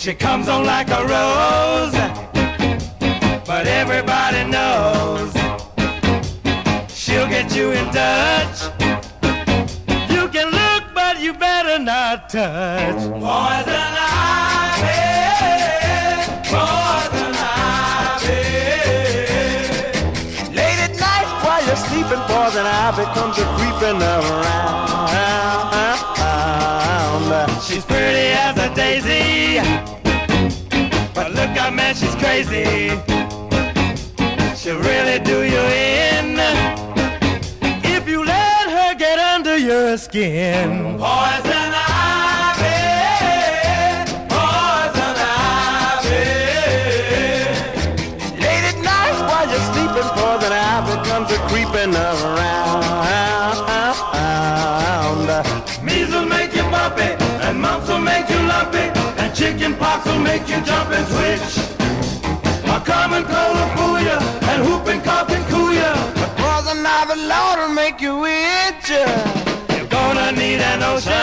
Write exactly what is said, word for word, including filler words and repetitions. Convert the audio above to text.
She comes on like a rose, but everybody knows she'll get you in touch. You can look, but you better not touch. Poison ivy, poison ivy. Late at night while you're sleeping, poison ivy comes a creeping around. She's pretty as a daisy, but look out, man, she's crazy. She'll really do you in if you let her get under your skin. Poison ivy, poison ivy. Late at night while you're sleeping, poison ivy comes a creeping around. Measles make you bumpy, and mumps will make you lumpy, and chicken pox will make you jump and twitch. A common cold will fool you, and whooping cough can cool you, but poison ivy, Lord, will make you itch. You're gonna need an ocean